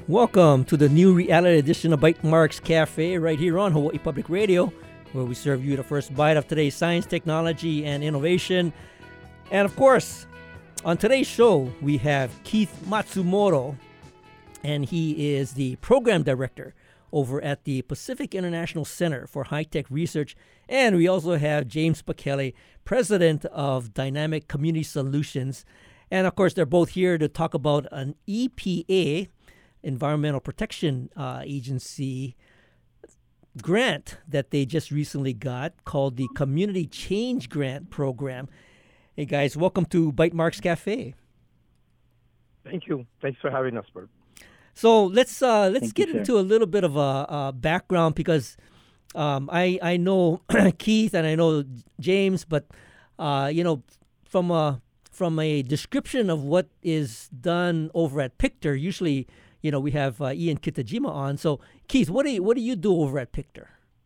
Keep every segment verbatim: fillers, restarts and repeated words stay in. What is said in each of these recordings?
Welcome to the new reality edition of Bytemarks Cafe right here on Hawaii Public Radio, where we serve you the first bite of today's science, technology, and innovation. And of course, on today's show, we have Keith Matsumoto, and he is the program director over at the Pacific International Center for High-Tech Research. And we also have James Pachele, president of Dynamic Community Solutions. And of course, they're both here to talk about an E P A, Environmental Protection uh, Agency grant that they just recently got called the Community Change Grant Program. Hey guys, welcome to Bytemarks Cafe. Thank you. Thanks for having us, Bert. So let's uh, let's Thank get you, into a little bit of a, a background because um, I I know Keith and I know James, but uh, you know from a from a description of what is done over at Pictor, usually. You know, we have uh, Ian Kitajima on. So, Keith, what do you what do you do over at Pictor?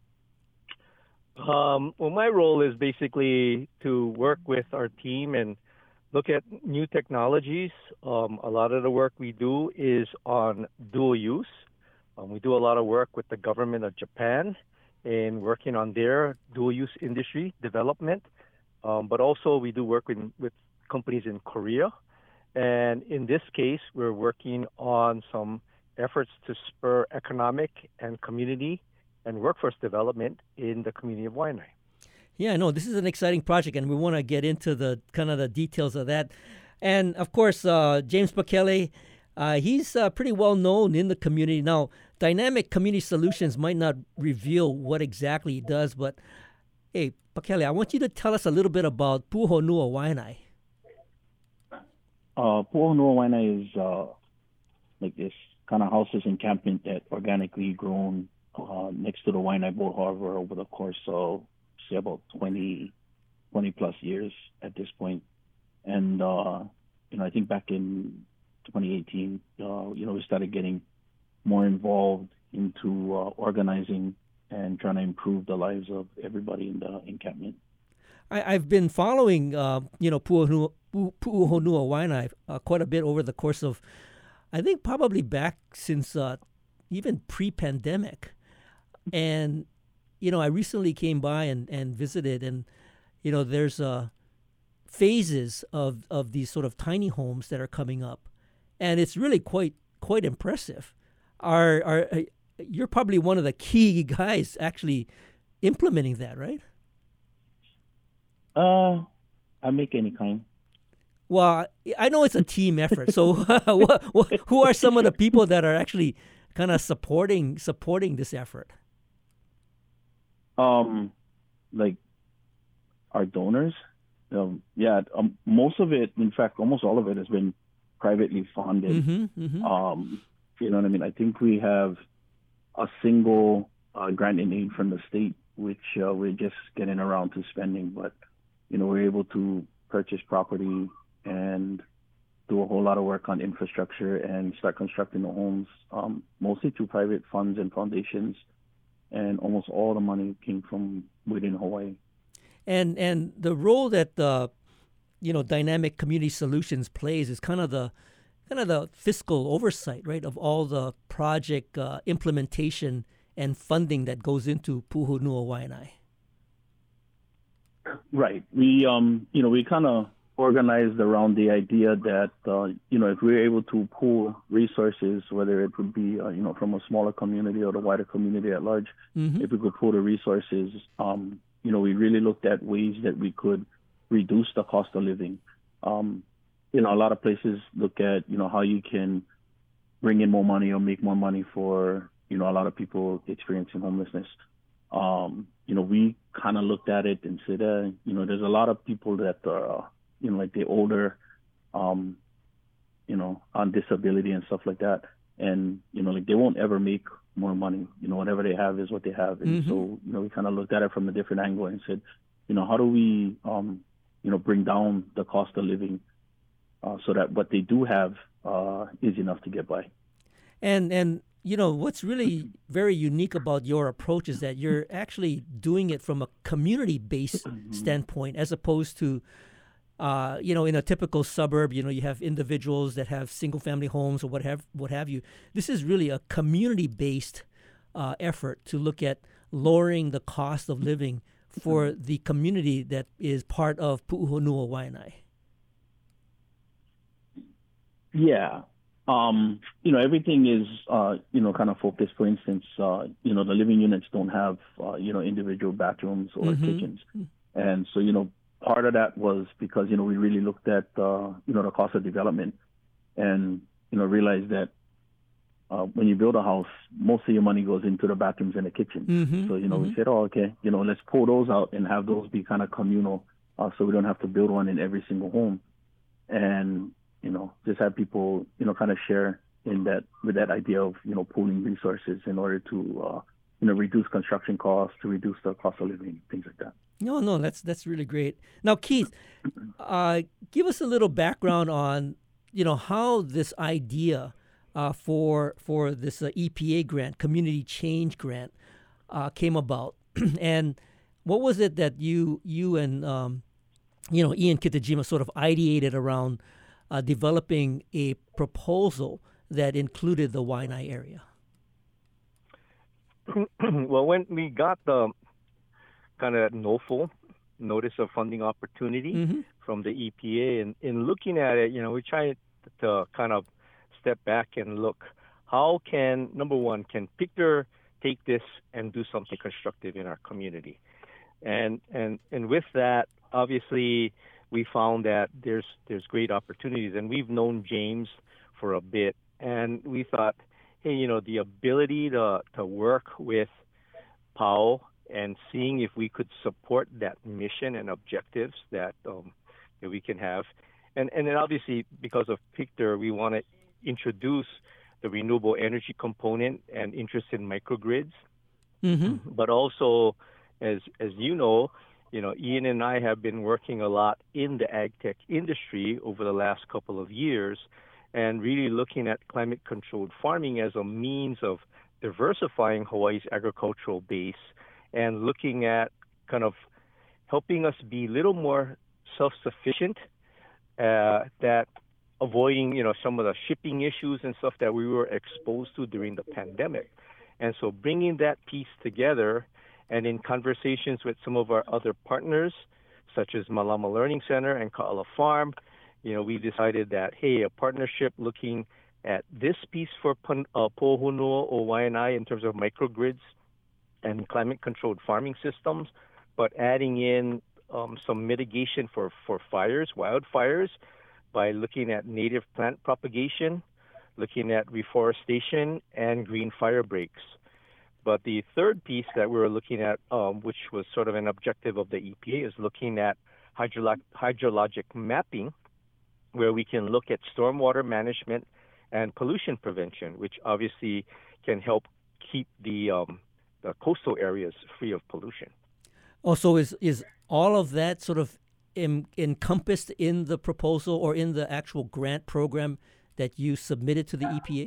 Um, well, my role is basically to work with our team and look at new technologies. Um, a lot of the work we do is on dual use. Um, we do a lot of work with the government of Japan in working on their dual use industry development. Um, but also we do work with, with companies in Korea. And in this case, we're working on some efforts to spur economic and community and workforce development in the community of Waianae. Yeah, no, this is an exciting project, and we want to get into the kind of the details of that. And of course, uh, James Pachele, uh, he's uh, pretty well known in the community. Now, Dynamic Community Solutions might not reveal what exactly he does, but hey, Pachele, I want you to tell us a little bit about Puhonua Waianae. Uh, Puhonua Waianae is uh, like this kind of houses encampment that organically grown uh, next to the Waianae Boat Harbor over the course of, say, about twenty, twenty plus years at this point. And, uh, you know, I think back in twenty eighteen, uh, you know, we started getting more involved into uh, organizing and trying to improve the lives of everybody in the encampment. I, I've been following, uh, you know, Puhonua, Puhonua Waianae uh, quite a bit over the course of, I think probably back since uh, even pre-pandemic. And, you know, I recently came by and, and visited, and, you know, there's uh, phases of, of these sort of tiny homes that are coming up. And it's really quite quite impressive. Are, are, uh, you're probably one of the key guys actually implementing that, right? Uh, I make any kind. Well, I know it's a team effort. So, what, what, who are some of the people that are actually kind of supporting supporting this effort? Um, like our donors. Um, yeah, um, most of it, in fact, almost all of it has been privately funded. Mm-hmm, mm-hmm. Um, you know what I mean? I think we have a single uh, grant in aid from the state, which uh, we're just getting around to spending, but. You know, we're able to purchase property and do a whole lot of work on infrastructure and start constructing the homes, um, mostly through private funds and foundations. And almost all the money came from within Hawaii. And and the role that the, you know, Dynamic Community Solutions plays is kind of the kind of the fiscal oversight, right, of all the project uh, implementation and funding that goes into Puhonua Waianae. Right. We, um, you know, we kind of organized around the idea that, uh, you know, if we were able to pool resources, whether it would be, uh, you know, from a smaller community or the wider community at large, mm-hmm. if we could pool the resources, um, you know, we really looked at ways that we could reduce the cost of living. Um, you know, a lot of places look at, you know, how you can bring in more money or make more money for, you know, a lot of people experiencing homelessness. Um, you know, we kind of looked at it and said, uh, you know, there's a lot of people that are, you know, like they're older, um, you know, on disability and stuff like that. And, you know, like they won't ever make more money. You know, whatever they have is what they have. And mm-hmm. so, you know, we kind of looked at it from a different angle and said, you know, how do we, um, you know, bring down the cost of living uh, so that what they do have uh, is enough to get by. And, and, you know, what's really very unique about your approach is that you're actually doing it from a community-based standpoint as opposed to, uh, you know, in a typical suburb, you know, you have individuals that have single-family homes or what have what have you. This is really a community-based uh, effort to look at lowering the cost of living for the community that is part of Pu'uhonua Waianae. Yeah. Um, you know, everything is, uh, you know, kind of focused. For instance, uh, you know, the living units don't have, uh, you know, individual bathrooms or Mm-hmm. kitchens. And so, you know, part of that was because, you know, we really looked at, uh, you know, the cost of development and, you know, realized that uh, when you build a house, most of your money goes into the bathrooms and the kitchen. Mm-hmm. So, you know, mm-hmm. we said, oh, okay, you know, let's pull those out and have those be kind of communal uh, so we don't have to build one in every single home. And, you know, just have people, you know, kind of share in that with that idea of, you know, pooling resources in order to, uh, you know, reduce construction costs, to reduce the cost of living, things like that. No, no, that's that's really great. Now, Keith, uh, give us a little background on, you know, how this idea uh, for for this uh, E P A grant, Community Change Grant, uh, came about, and what was it that you you and um, you know Ian Kitajima sort of ideated around uh, developing a proposal that included the Waianae area? Well, when we got the kind of NOFO, Notice of Funding Opportunity, Mm-hmm. from the E P A, and in looking at it, you know, we tried to kind of step back and look, how can, number one, can Pictor take this and do something constructive in our community? And and and with that, obviously, we found that there's there's great opportunities, and we've known James for a bit, and we thought, hey, you know, the ability to to work with P A O and seeing if we could support that mission and objectives that um, that we can have, and and then obviously because of Pictor, we want to introduce the renewable energy component and interest in microgrids, Mm-hmm. but also, as as you know, you know, Ian and I have been working a lot in the ag tech industry over the last couple of years, and really looking at climate-controlled farming as a means of diversifying Hawaii's agricultural base and looking at kind of helping us be a little more self-sufficient, uh, that avoiding, you know, some of the shipping issues and stuff that we were exposed to during the pandemic. And so bringing that piece together, and in conversations with some of our other partners, such as Malama Learning Center and Ka'ala Farm, you know, we decided that, hey, a partnership looking at this piece for uh, Pu'uhonua o Waianae in terms of microgrids and climate-controlled farming systems, but adding in um, some mitigation for, for fires, wildfires, by looking at native plant propagation, looking at reforestation, and green fire breaks. But the third piece that we were looking at, um, which was sort of an objective of the E P A, is looking at hydrolo- hydrologic mapping, where we can look at stormwater management and pollution prevention, which obviously can help keep the um, the coastal areas free of pollution. Also, is is all of that sort of em, encompassed in the proposal or in the actual grant program that you submitted to the E P A?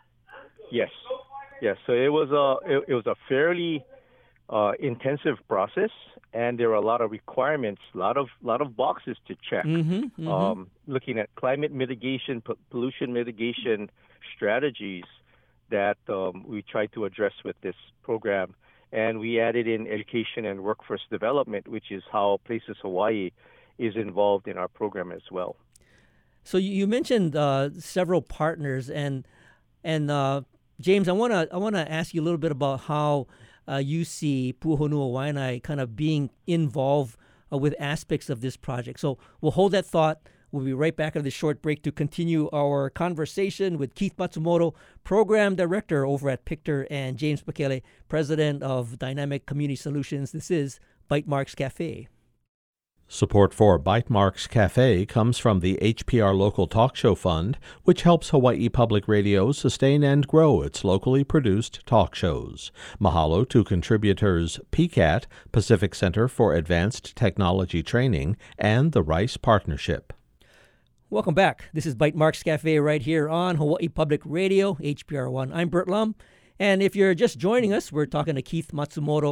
Yes, yes. So it was a it, it was a fairly uh, intensive process, and there were a lot of requirements, a lot of lot of boxes to check. Mm-hmm, mm-hmm. Um, looking at climate mitigation, p- pollution mitigation strategies that um, we tried to address with this program. And we added in education and workforce development, which is how Places Hawaii is involved in our program as well. So you you mentioned uh, several partners, and and uh, James, I wanna I wanna ask you a little bit about how uh, you see Pu'uhonua Waianae kind of being involved uh, with aspects of this project. So we'll hold that thought. We'll be right back after this short break to continue our conversation with Keith Matsumoto, Program Director over at Pictor, and James Bekele, President of Dynamic Community Solutions. This is Bytemarks Cafe. Support for Bytemarks Cafe comes from the H P R Local Talk Show Fund, which helps Hawaii Public Radio sustain and grow its locally produced talk shows. Mahalo to contributors P C A T, Pacific Center for Advanced Technology Training, and the Rice Partnership. Welcome back. This is Bytemarks Cafe right here on Hawaii Public Radio, H P R one. I'm Bert Lum, and if you're just joining us, we're talking to Keith Matsumoto,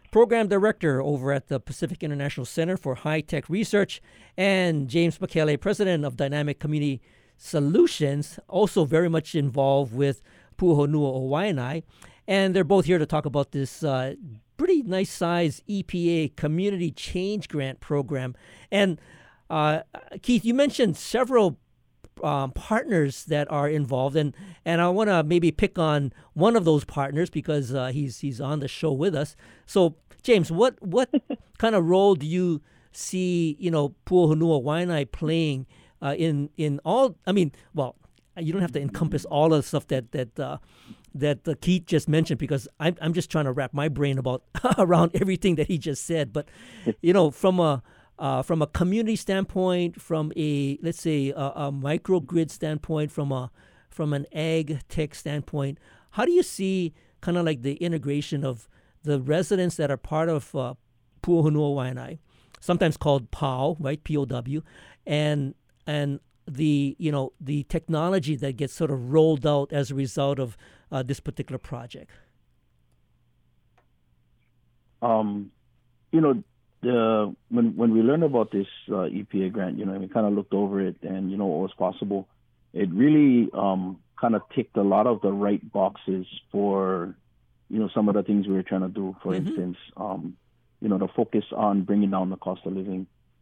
Program Director over at the Pacific International Center for High-Tech Research, and James Michele, President of Dynamic Community Solutions, also very much involved with Pu'uhonua o Waianae. And they're both here to talk about this uh, pretty nice size E P A Community Change Grant Program. And uh, Keith, you mentioned several um, partners that are involved, and, and I want to maybe pick on one of those partners because uh, he's he's on the show with us. So, James, what what kind of role do you see, you know, Pu'uhonua Waianae playing uh, in in all? I mean, well, you don't have to encompass all of the stuff that that uh, that uh, Keith just mentioned, because I'm I'm just trying to wrap my brain about around everything that he just said. But you know, from a uh, from a community standpoint, from a let's say a, a microgrid standpoint, from a from an ag tech standpoint, how do you see kind of like the integration of the residents that are part of uh, Pu'uhonua Waianae, sometimes called P O W, right? P O W, and and the you know the technology that gets sort of rolled out as a result of uh, this particular project? Um, you know, the when when we learned about this uh, E P A grant, you know, we kind of looked over it and you know what was possible. It really um, kind of ticked a lot of the right boxes for you know some of the things we were trying to do. For mm-hmm. instance, um, you know, the focus on bringing down the cost of living.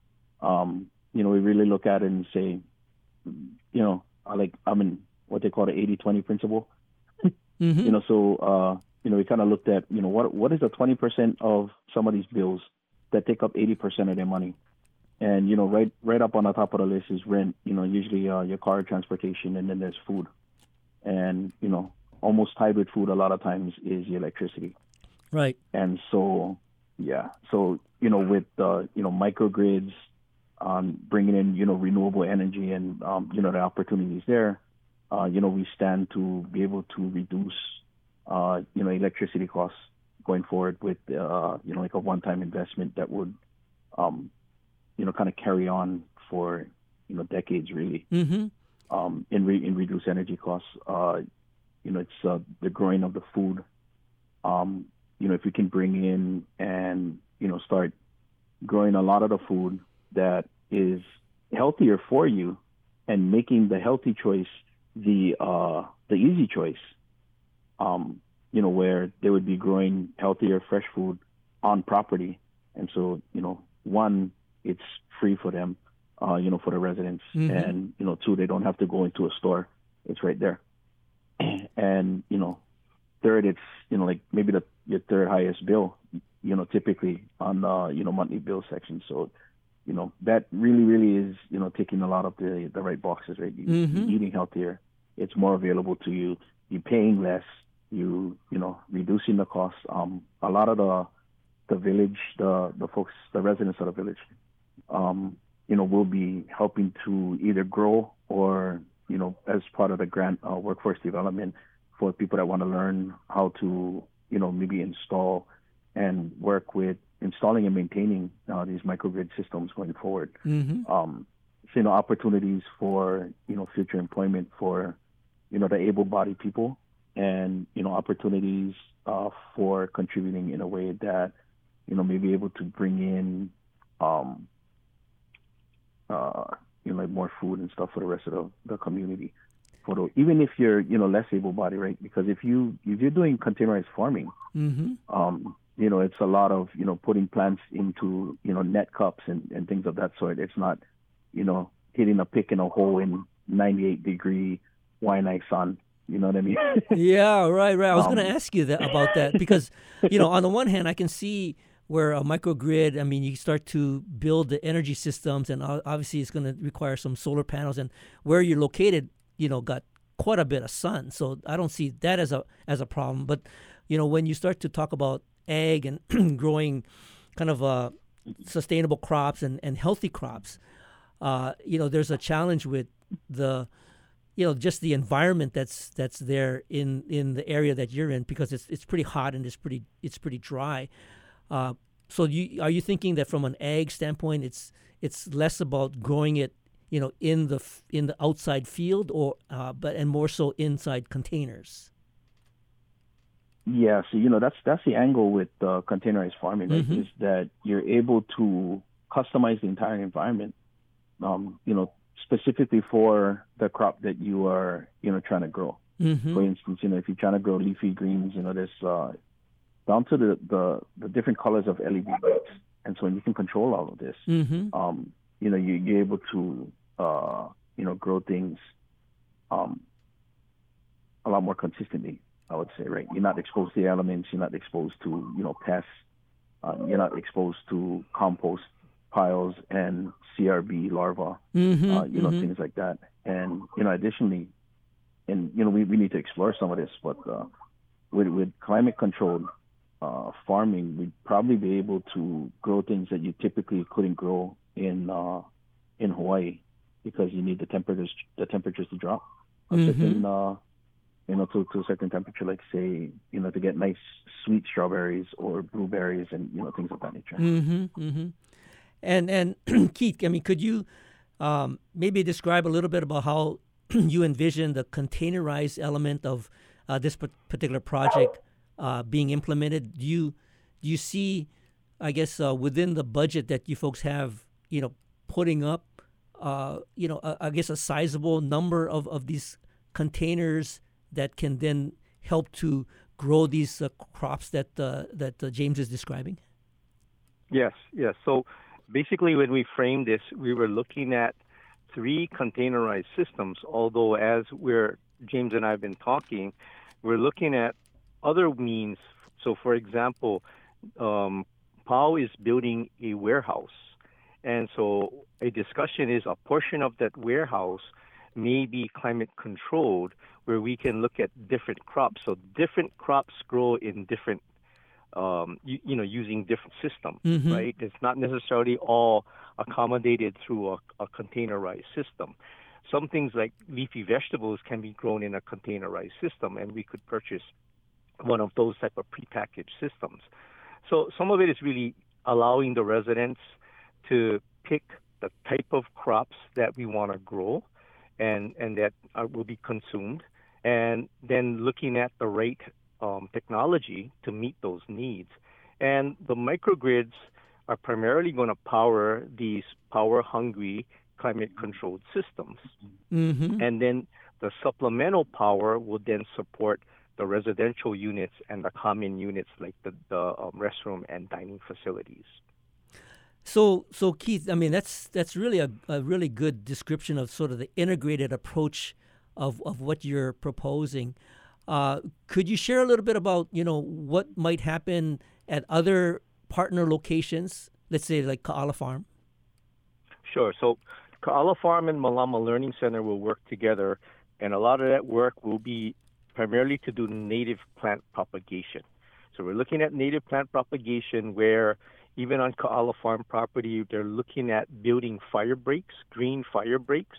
Um, you know, we really look at it and say, you know, I like, I mean, what they call the eighty twenty principle. Mm-hmm. You know, so, uh, you know, we kind of looked at, you know, what what is the twenty percent of some of these bills that take up eighty percent of their money? And, you know, right right up on the top of the list is rent, you know, usually uh, your car, transportation, and then there's food. And, you know, almost tied with food a lot of times is your electricity. Right. And so, yeah. So, you know, with, uh, you know, microgrids, um, bringing in, you know, renewable energy and, um, you know, the opportunities there, uh, you know, we stand to be able to reduce, uh, you know, electricity costs going forward with, uh, you know, like a one-time investment that would, um, you know, kind of carry on for, you know, decades really, mm-hmm. um, in, re- in reduced energy costs. Uh, you know, it's uh, the growing of the food. Um, you know, if we can bring in and, you know, start growing a lot of the food that is healthier for you and making the healthy choice the uh, the easy choice, um, you know, where they would be growing healthier, fresh food on property. And so, you know, one, it's free for them, uh, you know, for the residents. Mm-hmm. And, you know, two, they don't have to go into a store. It's right there. And, you know, third, it's, you know, like maybe the your third highest bill, you know, typically on the, you know, monthly bill section. So, you know, that really, really is, you know, ticking a lot of the, the right boxes, right? You, mm-hmm. You're eating healthier. It's more available to you. You're paying less. You, you know, reducing the costs. Um, a lot of the, the village, the, the folks, the residents of the village, um, you know, will be helping to either grow or, you know, as part of the grant uh, workforce development for people that want to learn how to, you know, maybe install and work with installing and maintaining uh, these microgrid systems going forward. Mm-hmm. Um, so, you know, opportunities for, you know, future employment for, you know, the able-bodied people and, you know, opportunities uh, for contributing in a way that, you know, may be able to bring in, um, uh, you know, like more food and stuff for the rest of the, the community. For the, even if you're, you know, less able-bodied, right? Because if you if you're doing containerized farming, mm-hmm. um, you know, it's a lot of, you know, putting plants into, you know, net cups and, and things of that sort. It's not, you know, hitting a pick in a hole in ninety-eight degree Waianae sun. You know what I mean? Yeah, right, right. I was um, going to ask you that about that because, you know, on the one hand, I can see where a microgrid, I mean, you start to build the energy systems, and obviously it's going to require some solar panels, and where you're located, you know, got quite a bit of sun. So I don't see that as a as a problem. But, you know, when you start to talk about ag and growing kind of uh, sustainable crops and, and healthy crops, uh, you know, there's a challenge with the, you know, just the environment that's that's there in, in the area that you're in, because it's it's pretty hot and it's pretty it's pretty dry. Uh, so you are you thinking that from an ag standpoint, it's it's less about growing it, you know, in the in the outside field, or uh, but and more so inside containers? Yeah, so you know that's that's the angle with uh, containerized farming, right? Mm-hmm. Is that you're able to customize the entire environment, um, you know, specifically for the crop that you are, you know, trying to grow. Mm-hmm. For instance, you know, if you're trying to grow leafy greens, you know, there's uh, down to the, the the different colors of L E D lights, and so when you can control all of this, Mm-hmm. um, you know, you, you're able to, uh, you know, grow things, um, a lot more consistently. I would say, right? You're not exposed to the elements. You're not exposed to, you know, pests. Um, you're not exposed to compost piles and C R B larvae, Mm-hmm. uh, you know, mm-hmm. things like that. And, you know, additionally, and, you know, we, we need to explore some of this, but uh, with, with climate-controlled uh, farming, we'd probably be able to grow things that you typically couldn't grow in uh, in Hawaii because you need the temperatures the temperatures to drop a Mm-hmm. certain uh, you know, to, to a certain temperature, like say, you know, to get nice sweet strawberries or blueberries and, you know, things of that nature. Mm-hmm. Mm-hmm. And and Keith, I mean, could you um, maybe describe a little bit about how you envision the containerized element of uh, this particular project uh, being implemented? Do you do you see, I guess, uh, within the budget that you folks have, you know, putting up, uh, you know, uh, I guess a sizable number of, of these containers that can then help to grow these uh, crops that uh, that uh, James is describing? Yes, yes. So basically, when we framed this, we were looking at three containerized systems, although as we're, James and I have been talking, we're looking at other means. So, for example, um, P A U is building a warehouse. And so a discussion is a portion of that warehouse may be climate controlled, where we can look at different crops. So different crops grow in different, um, you, you know, using different systems, Mm-hmm. right? It's not necessarily all accommodated through a, a containerized system. Some things like leafy vegetables can be grown in a containerized system, and we could purchase one of those type of prepackaged systems. So some of it is really allowing the residents to pick the type of crops that we want to grow and, and that uh, will be consumed, and then looking at the right um, technology to meet those needs. And the microgrids are primarily going to power these power-hungry, climate-controlled systems. Mm-hmm. And then the supplemental power will then support the residential units and the common units like the, the um, restroom and dining facilities. So, so Keith, I mean, that's that's really a, a really good description of sort of the integrated approach of, of what you're proposing. Uh, could you share a little bit about, you know, what might happen at other partner locations, let's say like Ka'ala Farm? Sure. So Ka'ala Farm and Malama Learning Center will work together, and a lot of that work will be primarily to do native plant propagation. So we're looking at native plant propagation where even on Ka'ala Farm property, they're looking at building fire breaks, green fire breaks,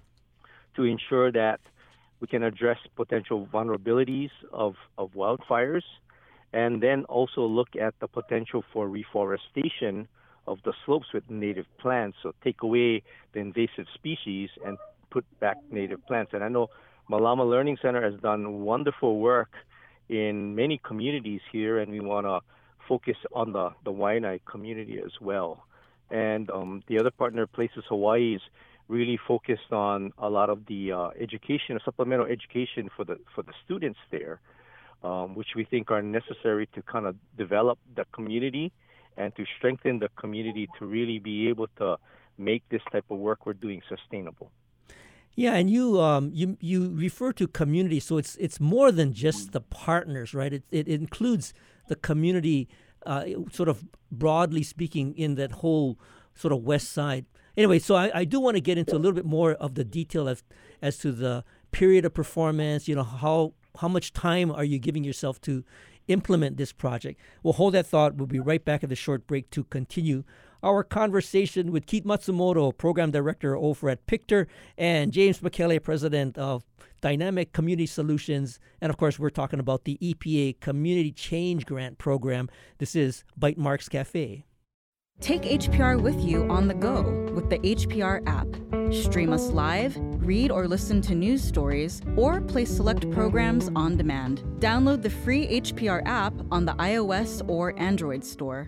to ensure that we can address potential vulnerabilities of, of wildfires, and then also look at the potential for reforestation of the slopes with native plants. So take away the invasive species and put back native plants. And I know Malama Learning Center has done wonderful work in many communities here, and we want to focus on the, the Waianae community as well. And um, the other partner, Places Hawaii, is really focused on a lot of the uh, education, supplemental education for the for the students there, um, which we think are necessary to kind of develop the community and to strengthen the community to really be able to make this type of work we're doing sustainable. Yeah, and you um, you you refer to community, so it's it's more than just the partners, right? It it includes the community, uh, sort of broadly speaking, in that whole sort of west side. Anyway, so I, I do want to get into a little bit more of the detail as as to the period of performance. You know, how how much time are you giving yourself to implement this project? We'll hold that thought. We'll be right back at the short break to continue our conversation with Keith Matsumoto, Program Director over at Pictor, and James Michele, President of Dynamic Community Solutions. And of course, we're talking about the E P A Community Change Grant Program. This is Bytemarks Cafe. Take H P R with you on the go with the H P R app. Stream us live, read or listen to news stories, or play select programs on demand. Download the free H P R app on the iOS or Android store.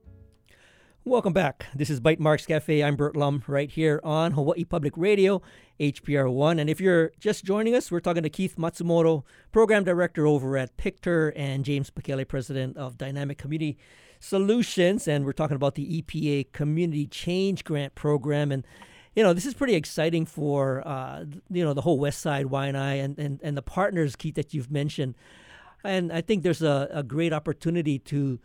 Welcome back. This is Bytemarks Cafe. I'm Bert Lum right here on Hawaii Public Radio, H P R one. And if you're just joining us, we're talking to Keith Matsumoto, Program Director over at Pictor, and James Pekele, President of Dynamic Community Solutions. And we're talking about the E P A Community Change Grant Program. And, you know, this is pretty exciting for, uh, you know, the whole West Side, Waianae, and, and, and the partners, Keith, that you've mentioned. And I think there's a, a great opportunity to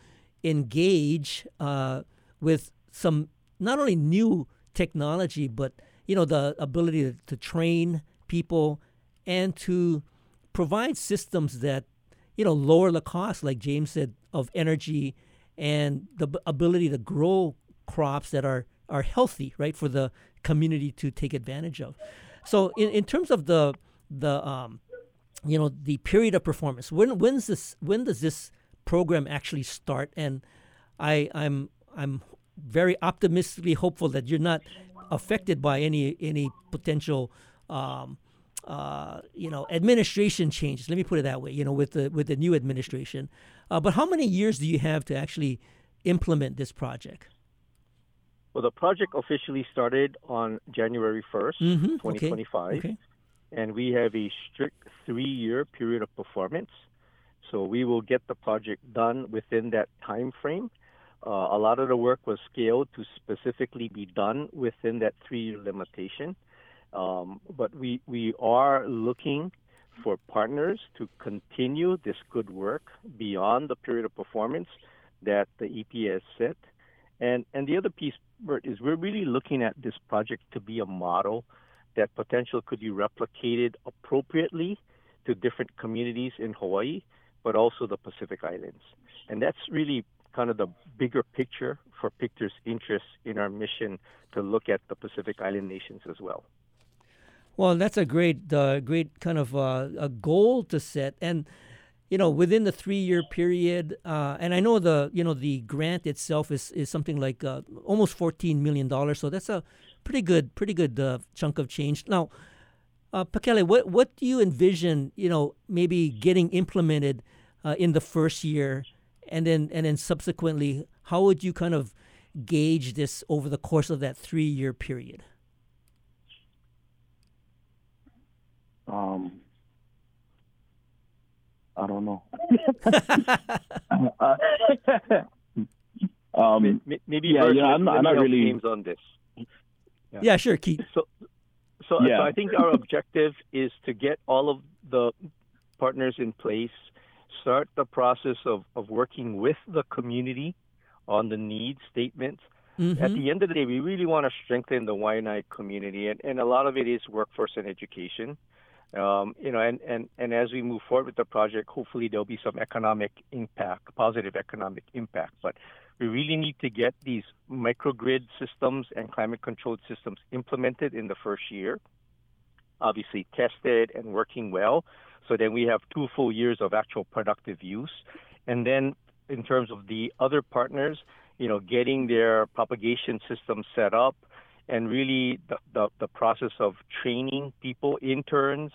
engage uh, with some not only new technology, but, you know, the ability to, to train people and to provide systems that, you know, lower the cost, like James said, of energy and the b- ability to grow crops that are, are healthy, right, for the community to take advantage of. So in, in terms of the, the um, you know, the period of performance, when when's this when does this program actually start? And I I'm I'm very optimistically hopeful that you're not affected by any any potential, um, uh, you know, administration changes. Let me put it that way. You know, with the with the new administration. Uh, but how many years do you have to actually implement this project? Well, the project officially started on January first, mm-hmm. twenty twenty-five, okay. Okay. And we have a strict three-year period of performance. So we will get the project done within that time frame. Uh, a lot of the work was scaled to specifically be done within that three-year limitation. Um, but we, we are looking for partners to continue this good work beyond the period of performance that the E P A has set. And, and the other piece, Bert, is we're really looking at this project to be a model that potential could be replicated appropriately to different communities in Hawaii, but also the Pacific Islands. And that's really kind of the bigger picture for Pictor's interest in our mission to look at the Pacific Island nations as well. Well, that's a great, uh, great kind of uh, a goal to set, and you know, within the three-year period. Uh, and I know the, you know, the grant itself is is something like uh, almost fourteen million dollars. So that's a pretty good, pretty good uh, chunk of change. Now, uh, Pekele, what what do you envision, you know, maybe getting implemented uh, in the first year? And then, and then subsequently, how would you kind of gauge this over the course of that three-year period? Um, I don't know. um, Maybe yeah, Bert, yeah, I'm not, I'm not really James on this. Yeah, yeah sure, Keith. So, so, yeah. so I think our objective is to get all of the partners in place, start the process of, of working with the community on the needs statements. Mm-hmm. At the end of the day, we really want to strengthen the Waianae community, and, and a lot of it is workforce and education. Um, you know, and, and, and as we move forward with the project, hopefully there'll be some economic impact, positive economic impact. But we really need to get these microgrid systems and climate-controlled systems implemented in the first year, obviously tested and working well. So then we have two full years of actual productive use. And then in terms of the other partners, you know, getting their propagation system set up, and really the, the, the process of training people, interns,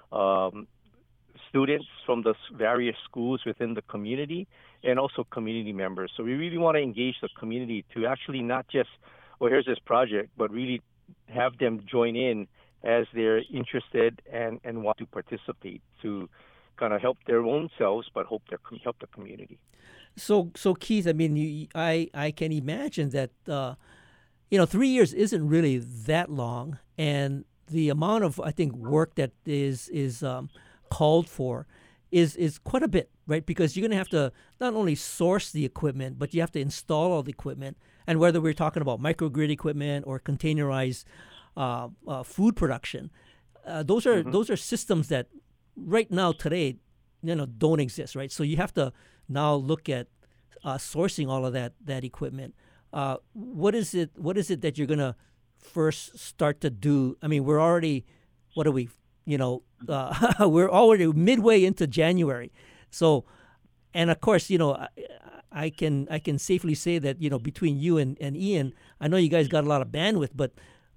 um, students from the various schools within the community, and also community members. So we really want to engage the community to actually not just, well, here's this project, but really have them join in as they're interested and, and want to participate to kind of help their own selves, but hope their help the community. So, so Keith, I mean, you, I I can imagine that uh, you know, three years isn't really that long, and the amount of I think work that is is um, called for is is quite a bit, right? Because you're going to have to not only source the equipment, but you have to install all the equipment, and whether we're talking about microgrid equipment or containerized Uh, uh, food production, uh, those are mm-hmm. those are systems that right now today, you know, don't exist, right? So you have to now look at uh, sourcing all of that that equipment. Uh, what is it? What is it that you're gonna first start to do? I mean, we're already, what are we? You know, uh, we're already midway into January, so, and of course, you know, I, I can I can safely say that, you know, between you and, and Ian, I know you guys got a lot of bandwidth, but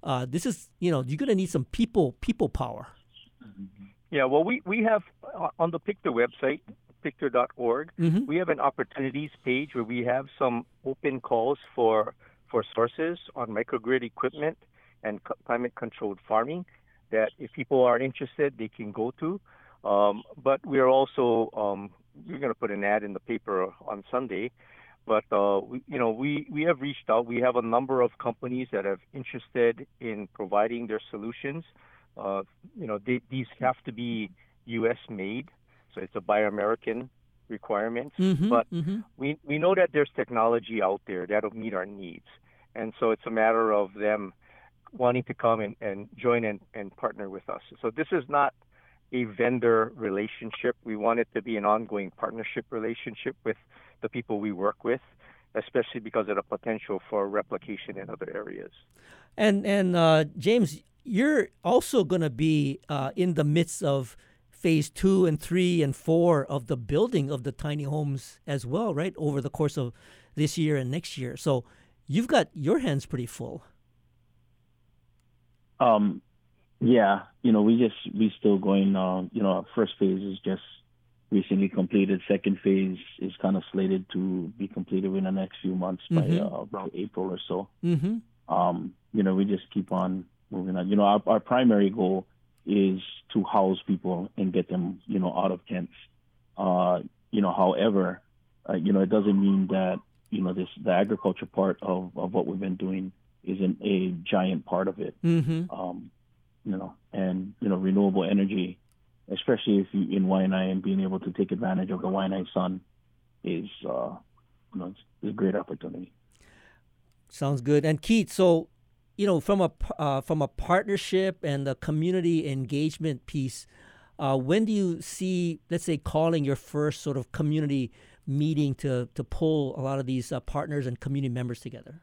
uh, this is, you know, you're going to need some people people power. Yeah, well, we, we have uh, on the Pictor website, pictor dot org, Mm-hmm. we have an opportunities page where we have some open calls for for sources on microgrid equipment and c- climate-controlled farming that if people are interested, they can go to. Um, but we're also, um, we're going to put an ad in the paper on Sunday. But, uh, we, you know, we, we have reached out. We have a number of companies that are interested in providing their solutions. Uh, you know, they, these have to be U S made, so it's a Buy American requirement. Mm-hmm, but mm-hmm. we we know that there's technology out there that'll meet our needs, and so it's a matter of them wanting to come and, and join and, and partner with us. So this is not a vendor relationship. We want it to be an ongoing partnership relationship with the people we work with, especially because of the potential for replication in other areas. And and uh, James, you're also going to be uh, in the midst of phase two and three and four of the building of the tiny homes as well, right? Over the course of this year and next year. So you've got your hands pretty full. Um, yeah, you know, we just, we still going, uh, you know, our first phase is just recently completed. Second phase is kind of slated to be completed in the next few months Mm-hmm. by uh, around April or so. Mm-hmm. Um, you know, we just keep on moving on. You know, our, our primary goal is to house people and get them, you know, out of tents. Uh, you know, however, uh, you know, it doesn't mean that, you know, this, the agriculture part of, of what we've been doing isn't a giant part of it. Mm-hmm. Um, you know, and, you know, renewable energy, especially if you in Waianae and being able to take advantage of the Waianae sun is, uh, you know, it's, it's a great opportunity. Sounds good. And Keith, so, you know, from a uh, from a partnership and the community engagement piece, uh, when do you see, let's say, calling your first sort of community meeting to to pull a lot of these uh, partners and community members together?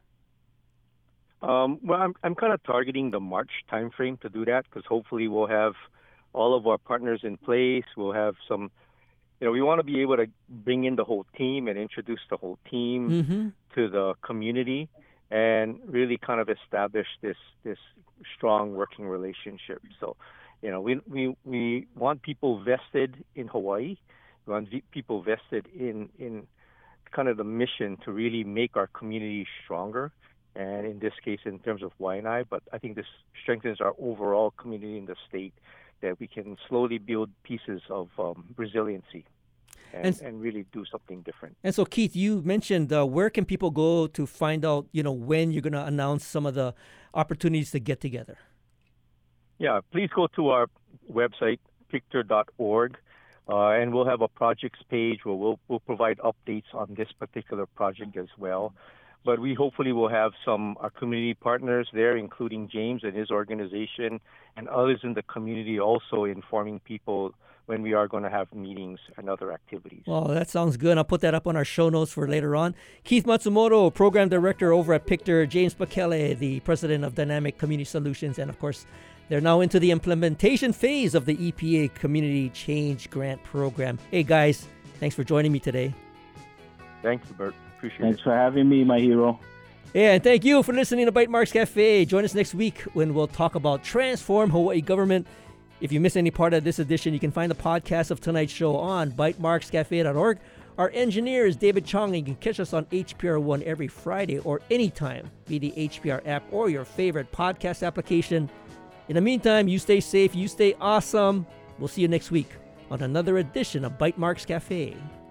Um, well, I'm I'm kind of targeting the March timeframe to do that because hopefully we'll have all of our partners in place. We'll have some, you know, we want to be able to bring in the whole team and introduce the whole team Mm-hmm. to the community and really kind of establish this this strong working relationship. So, you know, we we, we want people vested in Hawaii. We want v- people vested in, in kind of the mission to really make our community stronger. And in this case, in terms of Waianae, but I think this strengthens our overall community in the state that we can slowly build pieces of um, resiliency and, And- and really do something different. And so, Keith, you mentioned uh, where can people go to find out, you know, when you're going to announce some of the opportunities to get together? Yeah, please go to our website, pictor dot org, uh, and we'll have a projects page where we'll, we'll provide updates on this particular project as well. But we hopefully will have some our community partners there, including James and his organization, and others in the community also informing people when we are going to have meetings and other activities. Well, that sounds good. I'll put that up on our show notes for later on. Keith Matsumoto, Program Director over at Pictor, James Pakele, the President of Dynamic Community Solutions, and of course, they're now into the implementation phase of the E P A Community Change Grant Program. Hey, guys, thanks for joining me today. Thanks, Bert. Appreciate Thanks it. for having me, my hero. Yeah, and thank you for listening to Bytemarks Cafe. Join us next week when we'll talk about Transform Hawaii Government. If you miss any part of this edition, you can find the podcast of tonight's show on bytemarks cafe dot org. Our engineer is David Chong, and you can catch us on H P R one every Friday or anytime via the H P R app or your favorite podcast application. In the meantime, you stay safe, you stay awesome. We'll see you next week on another edition of Bytemarks Cafe.